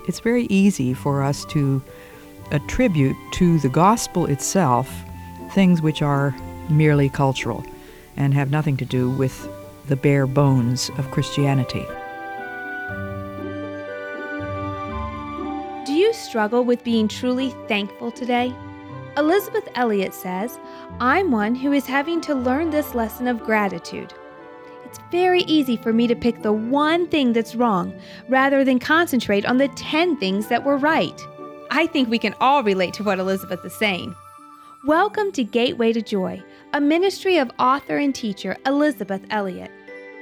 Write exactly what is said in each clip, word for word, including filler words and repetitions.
it's very easy for us to attribute to the gospel itself things which are merely cultural and have nothing to do with the bare bones of Christianity. Do you struggle with being truly thankful today? Elisabeth Elliot says, "I'm one who is having to learn this lesson of gratitude. It's very easy for me to pick the one thing that's wrong rather than concentrate on the ten things that were right." I think we can all relate to what Elisabeth is saying. Welcome to Gateway to Joy, a ministry of author and teacher Elisabeth Elliot.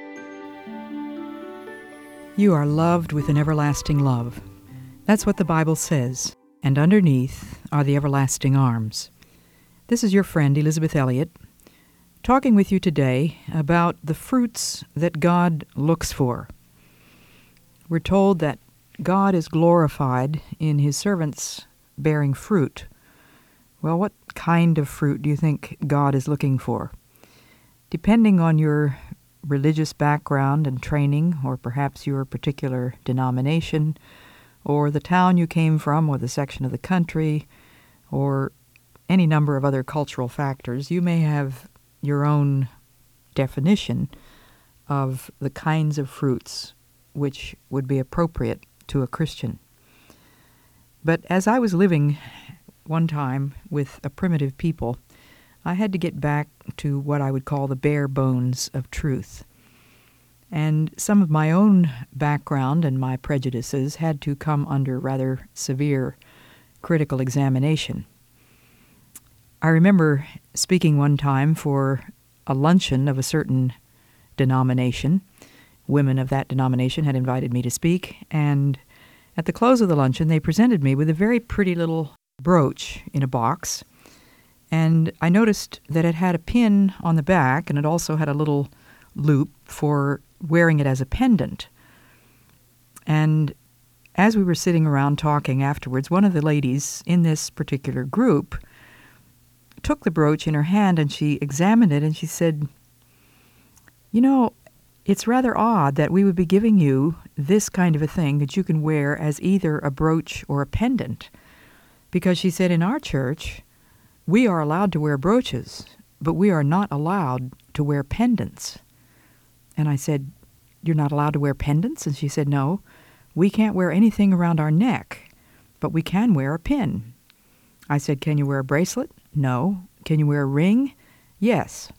You are loved with an everlasting love. That's what the Bible says, and underneath are the everlasting arms. This is your friend Elisabeth Elliot, talking with you today about the fruits that God looks for. We're told that God is glorified in his servants bearing fruit. Well, what kind of fruit do you think God is looking for? Depending on your religious background and training, or perhaps your particular denomination, or the town you came from, or the section of the country, or any number of other cultural factors, you may have your own definition of the kinds of fruits which would be appropriate to a Christian. But as I was living one time with a primitive people, I had to get back to what I would call the bare bones of truth. And some of my own background and my prejudices had to come under rather severe critical examination. I remember speaking one time for a luncheon of a certain denomination. Women of that denomination had invited me to speak, and at the close of the luncheon, they presented me with a very pretty little brooch in a box, and I noticed that it had a pin on the back, and it also had a little loop for wearing it as a pendant. And as we were sitting around talking afterwards, one of the ladies in this particular group took the brooch in her hand and she examined it and she said, "You know, it's rather odd that we would be giving you this kind of a thing that you can wear as either a brooch or a pendant." Because she said, in our church, we are allowed to wear brooches, but we are not allowed to wear pendants. And I said, "You're not allowed to wear pendants?" And she said, "No, we can't wear anything around our neck, but we can wear a pin." I said, "Can you wear a bracelet?" "No." "Can you wear a ring?" "Yes."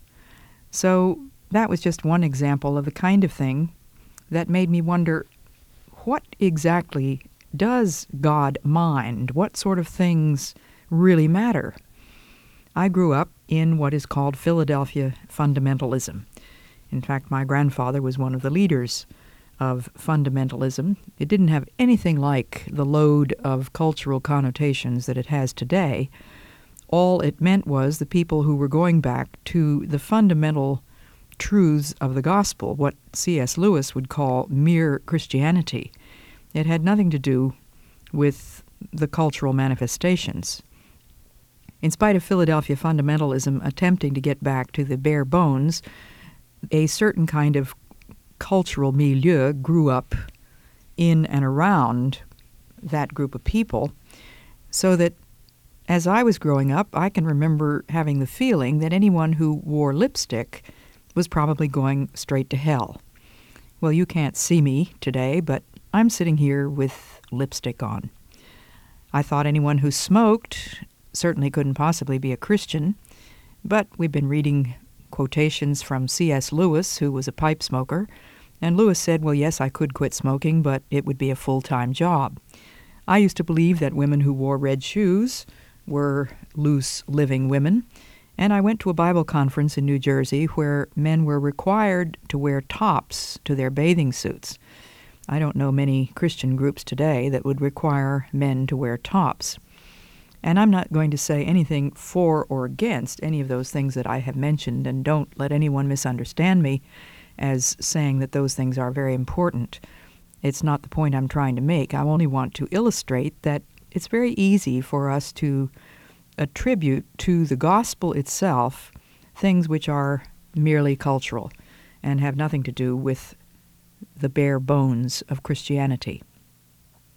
So that was just one example of the kind of thing that made me wonder, what exactly does God mind? What sort of things really matter? I grew up in what is called Philadelphia fundamentalism. In fact, my grandfather was one of the leaders of fundamentalism. It didn't have anything like the load of cultural connotations that it has today. All it meant was the people who were going back to the fundamental truths of the gospel, what C S Lewis would call mere Christianity. It had nothing to do with the cultural manifestations. In spite of Philadelphia fundamentalism attempting to get back to the bare bones, a certain kind of cultural milieu grew up in and around that group of people, so that as I was growing up, I can remember having the feeling that anyone who wore lipstick was probably going straight to hell. Well, you can't see me today, but I'm sitting here with lipstick on. I thought anyone who smoked certainly couldn't possibly be a Christian, but we've been reading quotations from C S Lewis, who was a pipe smoker, and Lewis said, well, yes, I could quit smoking, but it would be a full-time job. I used to believe that women who wore red shoes were loose living women, and I went to a Bible conference in New Jersey where men were required to wear tops to their bathing suits. I don't know many Christian groups today that would require men to wear tops. And I'm not going to say anything for or against any of those things that I have mentioned, and don't let anyone misunderstand me as saying that those things are very important. It's not the point I'm trying to make. I only want to illustrate that it's very easy for us to attribute to the gospel itself things which are merely cultural and have nothing to do with the bare bones of Christianity.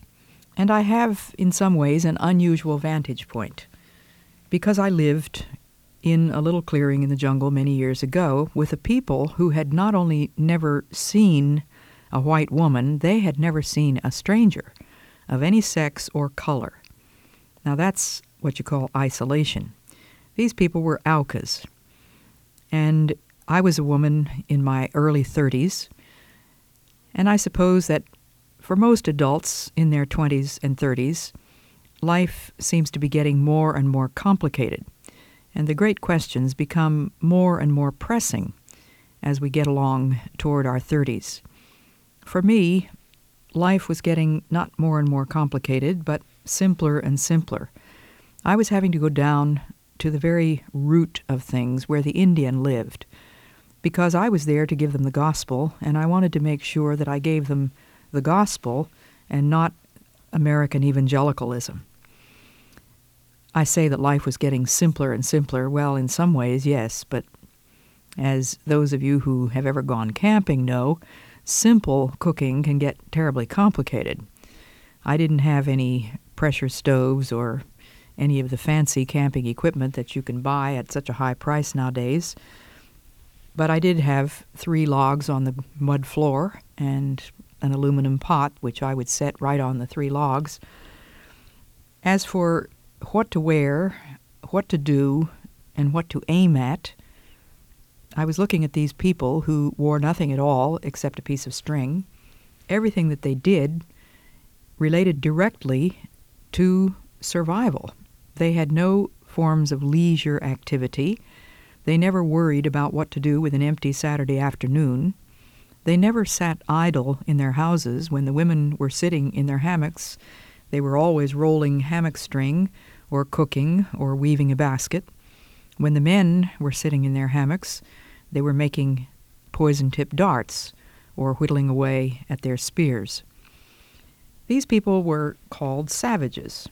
And I have, in some ways, an unusual vantage point, because I lived in a little clearing in the jungle many years ago with a people who had not only never seen a white woman, they had never seen a stranger of any sex or color. Now that's what you call isolation. These people were Aucas, and I was a woman in my early thirties, and I suppose that for most adults in their twenties and thirties, life seems to be getting more and more complicated, and the great questions become more and more pressing as we get along toward our thirties. For me, life was getting not more and more complicated, but simpler and simpler. I was having to go down to the very root of things where the Indian lived, because I was there to give them the gospel, and I wanted to make sure that I gave them the gospel and not American evangelicalism. I say that life was getting simpler and simpler. Well, in some ways, yes, but as those of you who have ever gone camping know, simple cooking can get terribly complicated. I didn't have any pressure stoves or any of the fancy camping equipment that you can buy at such a high price nowadays, but I did have three logs on the mud floor and an aluminum pot, which I would set right on the three logs. As for what to wear, what to do, and what to aim at, I was looking at these people who wore nothing at all except a piece of string. Everything that they did related directly to survival. They had no forms of leisure activity. They never worried about what to do with an empty Saturday afternoon. They never sat idle in their houses. When the women were sitting in their hammocks, they were always rolling hammock string or cooking or weaving a basket. When the men were sitting in their hammocks, they were making poison-tipped darts or whittling away at their spears. These people were called savages,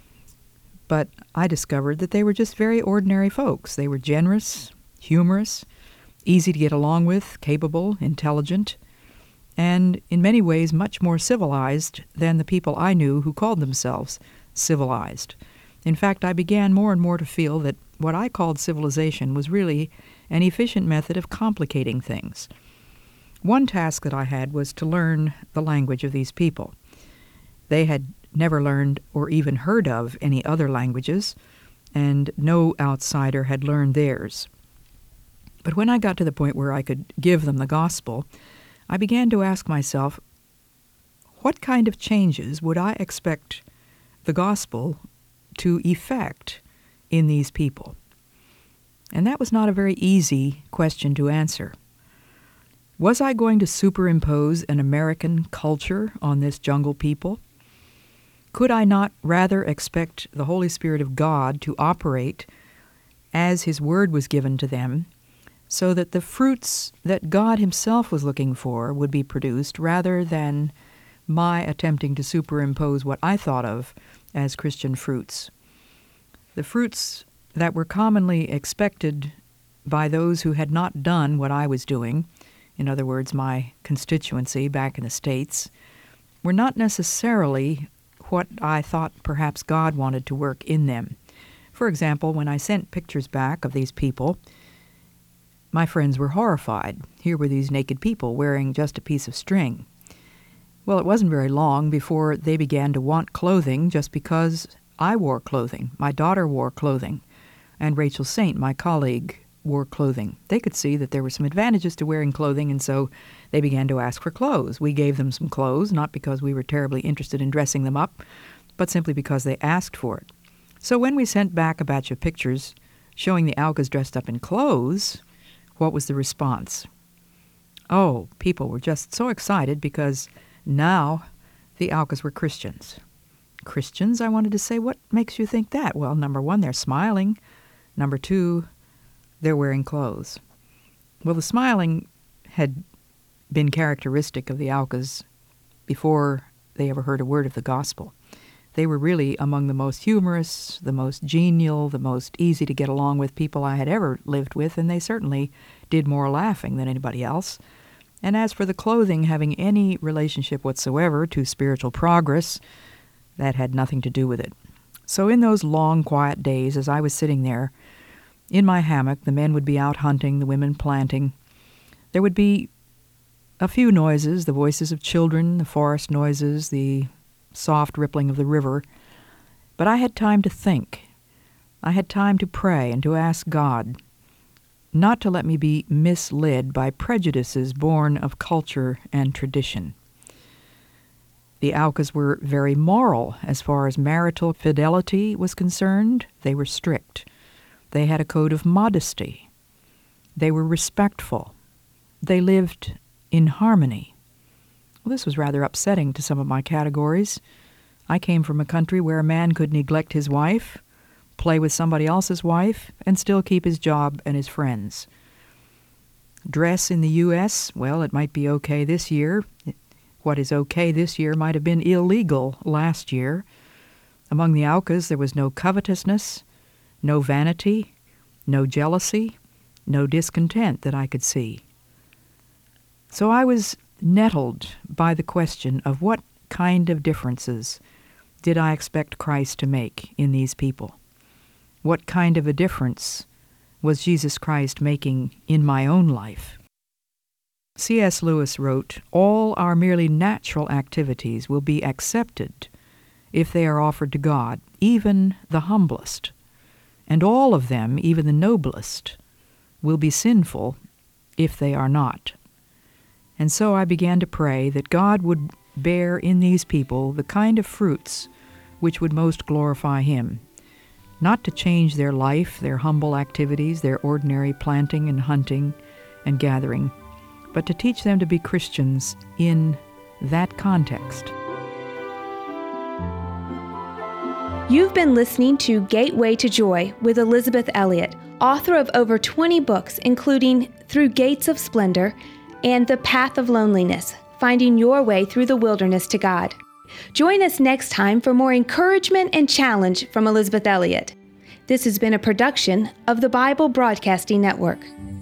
but I discovered that they were just very ordinary folks. They were generous, humorous, easy to get along with, capable, intelligent, and in many ways much more civilized than the people I knew who called themselves civilized. In fact, I began more and more to feel that what I called civilization was really an efficient method of complicating things. One task that I had was to learn the language of these people. They had never learned or even heard of any other languages, and no outsider had learned theirs. But when I got to the point where I could give them the gospel, I began to ask myself, what kind of changes would I expect the gospel to effect in these people? And that was not a very easy question to answer. Was I going to superimpose an American culture on this jungle people? Could I not rather expect the Holy Spirit of God to operate as His Word was given to them, so that the fruits that God Himself was looking for would be produced, rather than my attempting to superimpose what I thought of as Christian fruits? The fruits that were commonly expected by those who had not done what I was doing, in other words, my constituency back in the States, were not necessarily what I thought perhaps God wanted to work in them. For example, when I sent pictures back of these people, my friends were horrified. Here were these naked people wearing just a piece of string. Well, it wasn't very long before they began to want clothing just because I wore clothing. My daughter wore clothing, and Rachel Saint, my colleague, wore clothing. They could see that there were some advantages to wearing clothing, and so they began to ask for clothes. We gave them some clothes, not because we were terribly interested in dressing them up, but simply because they asked for it. So when we sent back a batch of pictures showing the Aucas dressed up in clothes, what was the response? Oh, people were just so excited because now the Aucas were Christians. Christians, I wanted to say, what makes you think that? Well, number one, they're smiling. Number two, they're wearing clothes. Well, the smiling had been characteristic of the Aucas before they ever heard a word of the gospel. They were really among the most humorous, the most genial, the most easy to get along with people I had ever lived with, and they certainly did more laughing than anybody else. And as for the clothing having any relationship whatsoever to spiritual progress, That had nothing to do with it. So in those long, quiet days, as I was sitting there in my hammock, the men would be out hunting, the women planting. There would be a few noises, the voices of children, the forest noises, the soft rippling of the river. But I had time to think. I had time to pray and to ask God not to let me be misled by prejudices born of culture and tradition. The Aucas were very moral as far as marital fidelity was concerned. They were strict. They had a code of modesty. They were respectful. They lived in harmony. Well, this was rather upsetting to some of my categories. I came from a country where a man could neglect his wife, play with somebody else's wife, and still keep his job and his friends. Dress in the U S, well, it might be okay this year. What is okay this year might have been illegal last year. Among the Aucas, there was no covetousness, no vanity, no jealousy, no discontent that I could see. So I was nettled by the question of what kind of differences did I expect Christ to make in these people? What kind of a difference was Jesus Christ making in my own life? C S Lewis wrote, "All our merely natural activities will be accepted if they are offered to God, even the humblest. And all of them, even the noblest, will be sinful if they are not." And so I began to pray that God would bear in these people the kind of fruits which would most glorify Him, not to change their life, their humble activities, their ordinary planting and hunting and gathering, but to teach them to be Christians in that context. You've been listening to Gateway to Joy with Elisabeth Elliot, author of over twenty books, including Through Gates of Splendor and The Path of Loneliness, Finding Your Way Through the Wilderness to God. Join us next time for more encouragement and challenge from Elisabeth Elliot. This has been a production of the Bible Broadcasting Network.